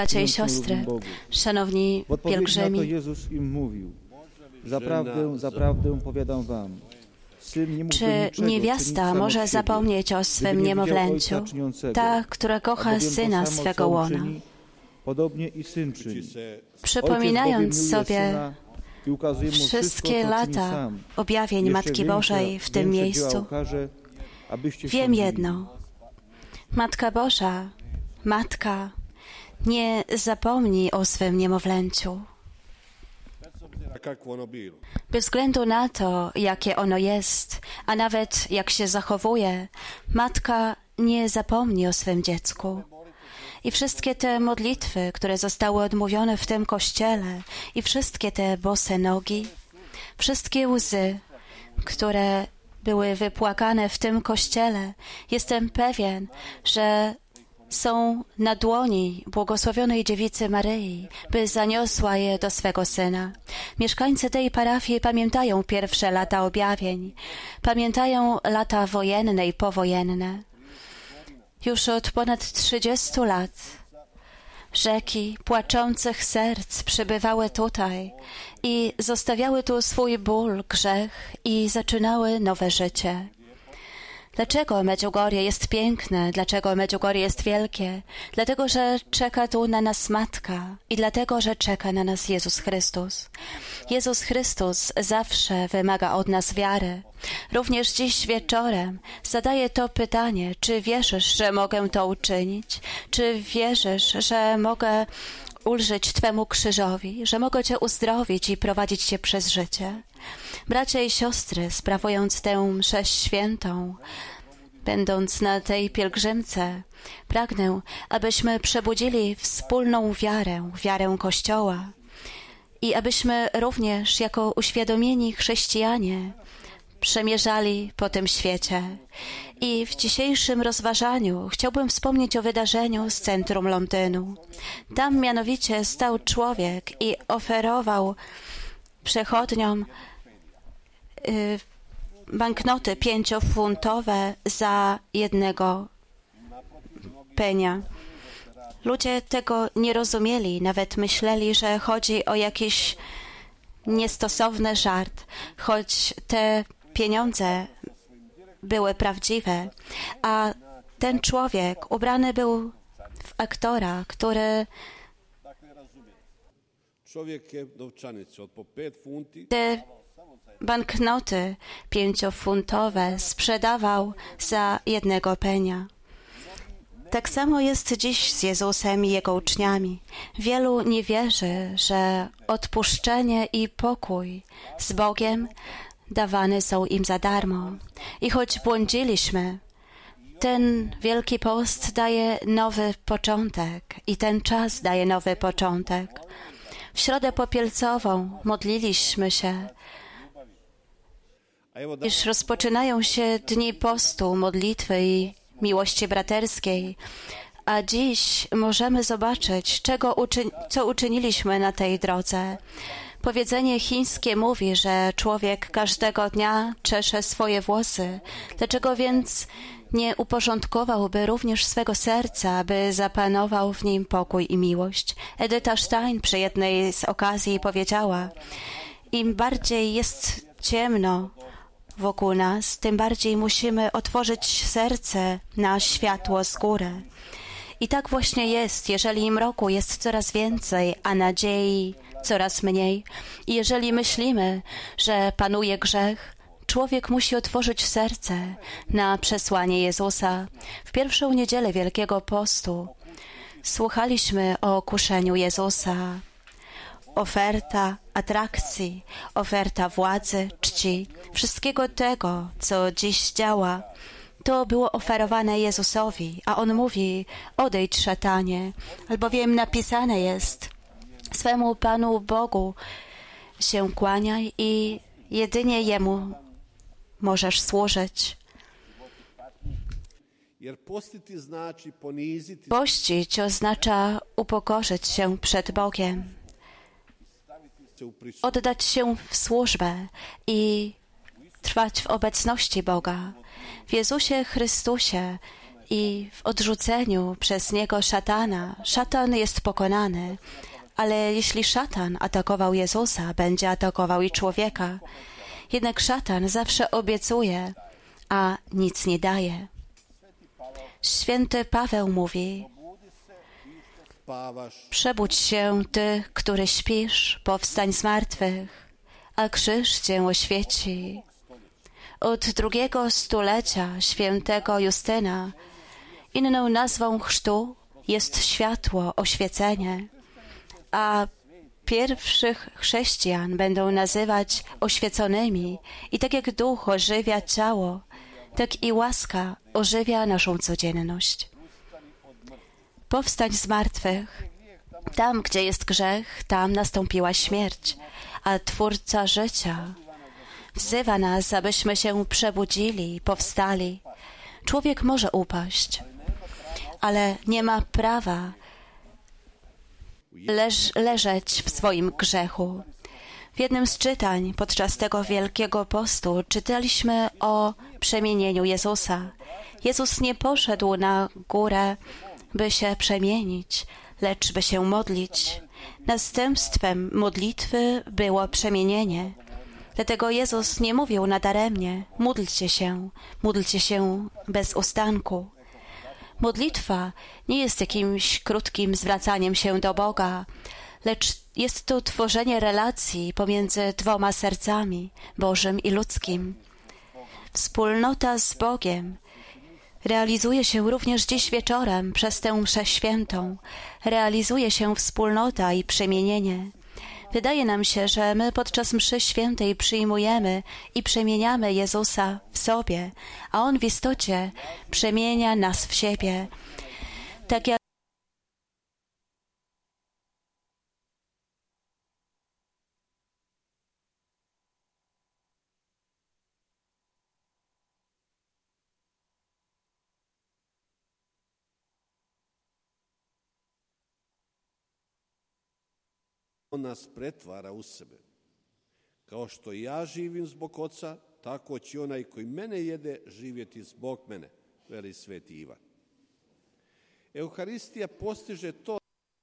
Bracia i siostry, szanowni pielgrzymi, na to Jezus im mówił: Zaprawdę, zaprawdę powiadam wam, syn nie mógłby czy niczego niewiasta czynić może sam od siebie, zapomnieć o swym gdyby nie widział niemowlęciu, Ojca czyniącego? ta, która kocha Albowiem to syna samo, swego co on łona, czyni, podobnie i syn czyni. przypominając Ojciec bowiem sobie miłuje syna i ukazuje mu wszystkie wszystko, co czyni lata sam. objawień Jeszcze Matki większe- Bożej w tym większe dzieła miejscu. ukaże, abyście Wiem sądzili. jedno. Matka Boża, Matka, nie zapomni o swym niemowlęciu. Bez względu na to, jakie ono jest, a nawet jak się zachowuje, Matka nie zapomni o swym dziecku. I wszystkie te modlitwy, które zostały odmówione w tym kościele, i wszystkie te bose nogi, wszystkie łzy, które były wypłakane w tym kościele, jestem pewien, że są na dłoni błogosławionej Dziewicy Maryi, by zaniosła je do swego Syna. Mieszkańcy tej parafii pamiętają pierwsze lata objawień, pamiętają lata wojenne i powojenne. Już od ponad 30 lat rzeki płaczących serc przybywały tutaj i zostawiały tu swój ból, grzech i zaczynały nowe życie. Dlaczego Medjugorje jest piękne? Dlaczego Medjugorje jest wielkie? Dlatego, że czeka tu na nas Matka i dlatego, że czeka na nas Jezus Chrystus. Jezus Chrystus zawsze wymaga od nas wiary. Również dziś wieczorem zadaję to pytanie, czy wierzysz, że mogę to uczynić? Czy wierzysz, że mogę ulżyć Twemu krzyżowi, że mogę Cię uzdrowić i prowadzić Cię przez życie? Bracia i siostry, sprawując tę mszę świętą, będąc na tej pielgrzymce, pragnę, abyśmy przebudzili wspólną wiarę, wiarę Kościoła i abyśmy również jako uświadomieni chrześcijanie przemierzali po tym świecie. I w dzisiejszym rozważaniu chciałbym wspomnieć o wydarzeniu z centrum Londynu. Tam mianowicie stał człowiek i oferował przechodniom banknoty 5-funtowe za 1 penia. Ludzie tego nie rozumieli, nawet myśleli, że chodzi o jakiś niestosowny żart, choć te pieniądze były prawdziwe, a ten człowiek ubrany był w aktora, który te banknoty 5-funtowe sprzedawał za 1 penia. Tak samo jest dziś z Jezusem i Jego uczniami. Wielu nie wierzy, że odpuszczenie i pokój z Bogiem dawane są im za darmo. I choć błądziliśmy, ten Wielki Post daje nowy początek i ten czas daje nowy początek. W Środę Popielcową modliliśmy się, iż rozpoczynają się dni postu, modlitwy i miłości braterskiej, a dziś możemy zobaczyć, co uczyniliśmy na tej drodze. Powiedzenie chińskie mówi, że człowiek każdego dnia czesze swoje włosy. Dlaczego więc nie uporządkowałby również swego serca, by zapanował w nim pokój i miłość? Edyta Stein przy jednej z okazji powiedziała: im bardziej jest ciemno wokół nas, tym bardziej musimy otworzyć serce na światło z góry. I tak właśnie jest, jeżeli mroku jest coraz więcej, a nadziei coraz mniej. I jeżeli myślimy, że panuje grzech, człowiek musi otworzyć serce na przesłanie Jezusa. W pierwszą niedzielę Wielkiego Postu słuchaliśmy o kuszeniu Jezusa. Oferta atrakcji, oferta władzy, czci, wszystkiego tego, co dziś działa, to było oferowane Jezusowi, a On mówi: odejdź, szatanie, albowiem napisane jest: swemu Panu Bogu się kłaniaj i jedynie Jemu możesz służyć. Pościć oznacza upokorzyć się przed Bogiem, oddać się w służbę i trwać w obecności Boga. W Jezusie Chrystusie i w odrzuceniu przez niego szatana. Szatan jest pokonany, ale jeśli szatan atakował Jezusa, będzie atakował i człowieka. Jednak szatan zawsze obiecuje, a nic nie daje. Święty Paweł mówi: przebudź się, ty, który śpisz, powstań z martwych, a krzyż cię oświeci. Od 2. stulecia świętego Justyna inną nazwą chrztu jest światło, oświecenie, a pierwszych chrześcijan będą nazywać oświeconymi. I tak jak duch ożywia ciało, tak i łaska ożywia naszą codzienność. Powstań z martwych. Tam, gdzie jest grzech, tam nastąpiła śmierć, a Twórca życia wzywa nas, abyśmy się przebudzili, powstali. Człowiek może upaść, ale nie ma prawa leżeć w swoim grzechu. W jednym z czytań podczas tego Wielkiego Postu czytaliśmy o przemienieniu Jezusa. Jezus nie poszedł na górę, by się przemienić, lecz by się modlić. Następstwem modlitwy było przemienienie. Dlatego Jezus nie mówił nadaremnie: módlcie się bez ustanku. Modlitwa nie jest jakimś krótkim zwracaniem się do Boga, lecz jest to tworzenie relacji pomiędzy 2 sercami, Bożym i ludzkim. Wspólnota z Bogiem realizuje się również dziś wieczorem przez tę mszę świętą. Realizuje się wspólnota i przemienienie. Wydaje nam się, że my podczas mszy świętej przyjmujemy i przemieniamy Jezusa w sobie, a On w istocie przemienia nas w siebie. Tak jak On nas pretvara u sebe. Kao što ja živim zbog Oca, tako će onaj koji mene jede živjeti zbog mene, veli Sveti Ivan. Euharistija postiže to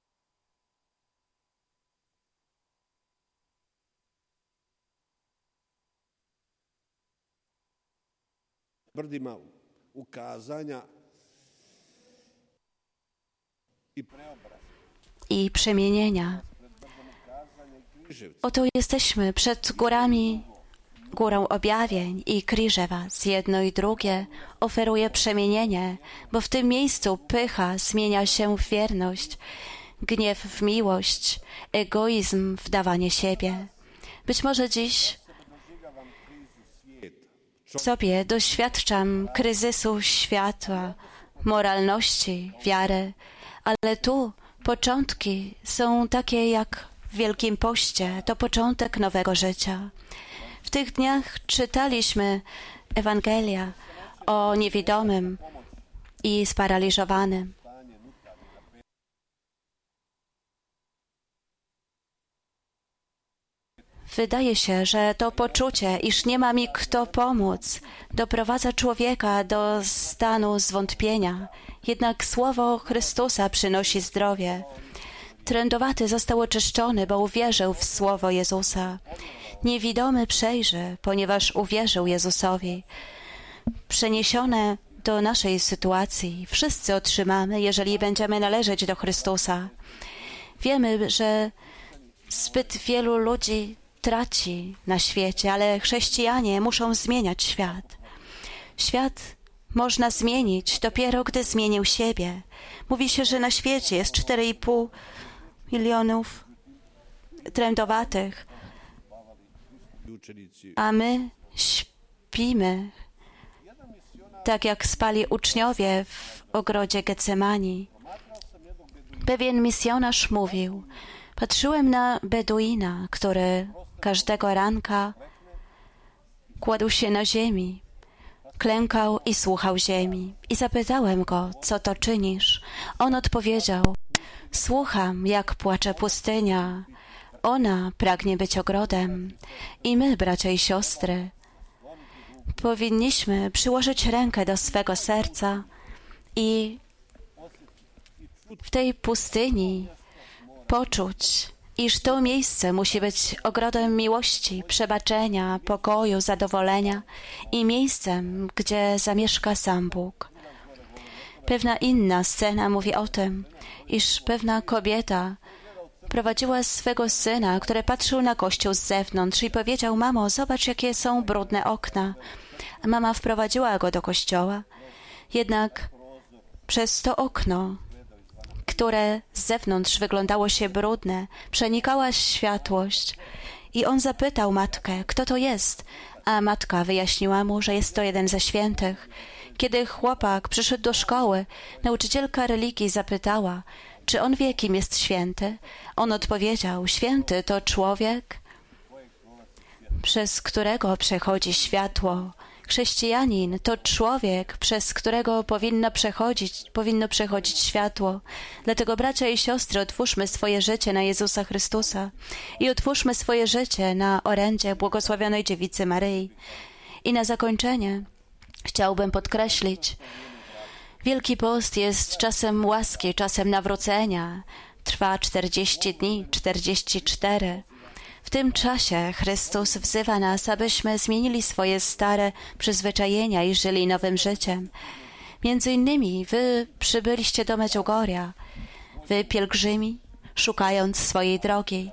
brdima ukazanja i preobrazbe i przemienienia. Oto jesteśmy przed górą objawień i Kriżewa. Jedno i drugie oferuje przemienienie, bo w tym miejscu pycha zmienia się w wierność, gniew w miłość, egoizm w dawanie siebie. Być może dziś sobie doświadczam kryzysu światła, moralności, wiary, ale tu początki są takie jak w Wielkim Poście. To początek nowego życia. W tych dniach czytaliśmy Ewangelia o niewidomym i sparaliżowanym. Wydaje się, że to poczucie, iż nie ma mi kto pomóc, doprowadza człowieka do stanu zwątpienia. Jednak słowo Chrystusa przynosi zdrowie. Trędowaty został oczyszczony, bo uwierzył w słowo Jezusa. Niewidomy przejrzy, ponieważ uwierzył Jezusowi. Przeniesione do naszej sytuacji wszyscy otrzymamy, jeżeli będziemy należeć do Chrystusa. Wiemy, że zbyt wielu ludzi traci na świecie, ale chrześcijanie muszą zmieniać świat. Świat można zmienić dopiero, gdy zmienił siebie. Mówi się, że na świecie jest 4,5 milionów trędowatych, a my śpimy, tak jak spali uczniowie w ogrodzie Getsemani. Pewien misjonarz mówił: patrzyłem na Beduina, który każdego ranka kładł się na ziemi, klękał i słuchał ziemi. I zapytałem go: co to czynisz? On odpowiedział: słucham, jak płacze pustynia. Ona pragnie być ogrodem. I my, bracia i siostry, powinniśmy przyłożyć rękę do swego serca, i w tej pustyni poczuć, iż to miejsce musi być ogrodem miłości, przebaczenia, pokoju, zadowolenia i miejscem, gdzie zamieszka sam Bóg. Pewna inna scena mówi o tym, iż pewna kobieta prowadziła swego syna, który patrzył na kościół z zewnątrz i powiedział: mamo, zobacz, jakie są brudne okna. A mama wprowadziła go do kościoła. Jednak przez to okno, które z zewnątrz wyglądało się brudne, przenikała światłość. I on zapytał matkę, kto to jest? A matka wyjaśniła mu, że jest to jeden ze świętych. Kiedy chłopak przyszedł do szkoły, nauczycielka religii zapytała, czy on wie, kim jest święty. On odpowiedział: święty to człowiek, przez którego przechodzi światło. Chrześcijanin to człowiek, przez którego powinno przechodzić światło. Dlatego, bracia i siostry, otwórzmy swoje życie na Jezusa Chrystusa i otwórzmy swoje życie na orędzie błogosławionej Dziewicy Maryi. I na zakończenie chciałbym podkreślić, Wielki Post jest czasem łaski, czasem nawrócenia. Trwa 40 dni, 44. W tym czasie Chrystus wzywa nas, abyśmy zmienili swoje stare przyzwyczajenia i żyli nowym życiem. Między innymi wy przybyliście do Medjugorja, wy pielgrzymi, szukając swojej drogi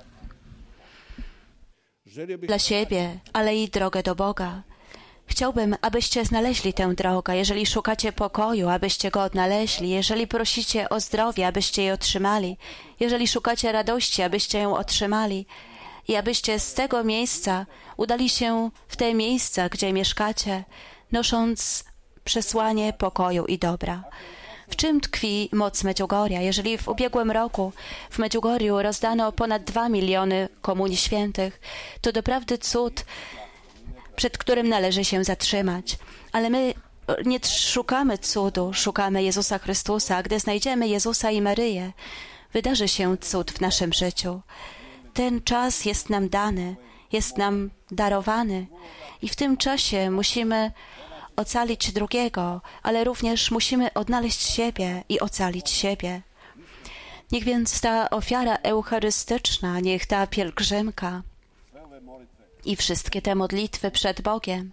dla siebie, ale i drogę do Boga. Chciałbym, abyście znaleźli tę drogę. Jeżeli szukacie pokoju, abyście go odnaleźli. Jeżeli prosicie o zdrowie, abyście je otrzymali. Jeżeli szukacie radości, abyście ją otrzymali. I abyście z tego miejsca udali się w te miejsca, gdzie mieszkacie, nosząc przesłanie pokoju i dobra. W czym tkwi moc Medjugorja? Jeżeli w ubiegłym roku w Medjugorju rozdano ponad 2 miliony komunii świętych, to doprawdy cud, przed którym należy się zatrzymać. Ale my nie szukamy cudu, szukamy Jezusa Chrystusa. Gdy znajdziemy Jezusa i Maryję, wydarzy się cud w naszym życiu. Ten czas jest nam dany, jest nam darowany i w tym czasie musimy ocalić drugiego, ale również musimy odnaleźć siebie i ocalić siebie. Niech więc ta ofiara eucharystyczna, niech ta pielgrzymka i wszystkie te modlitwy przed Bogiem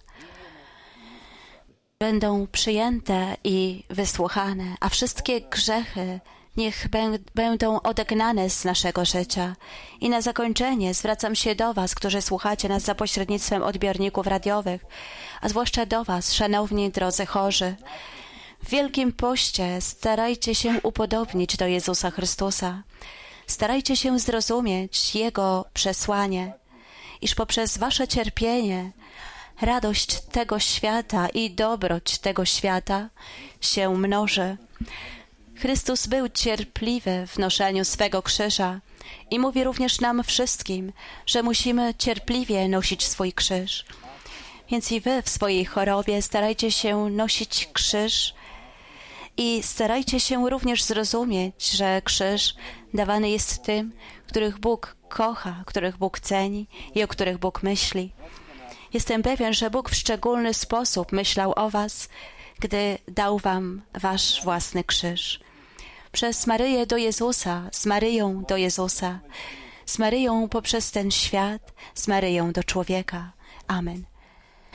będą przyjęte i wysłuchane, a wszystkie grzechy niech będą odegnane z naszego życia. I na zakończenie zwracam się do was, którzy słuchacie nas za pośrednictwem odbiorników radiowych, a zwłaszcza do was, szanowni drodzy chorzy. W Wielkim Poście starajcie się upodobnić do Jezusa Chrystusa. Starajcie się zrozumieć Jego przesłanie, iż poprzez wasze cierpienie radość tego świata i dobroć tego świata się mnoży. Chrystus był cierpliwy w noszeniu swego krzyża i mówi również nam wszystkim, że musimy cierpliwie nosić swój krzyż. Więc i wy w swojej chorobie starajcie się nosić krzyż i starajcie się również zrozumieć, że krzyż dawany jest tym, których Bóg kocha, których Bóg ceni i o których Bóg myśli. Jestem pewien, że Bóg w szczególny sposób myślał o was, gdy dał wam wasz własny krzyż. Przez Maryję do Jezusa, z Maryją do Jezusa, z Maryją poprzez ten świat, z Maryją do człowieka. Amen.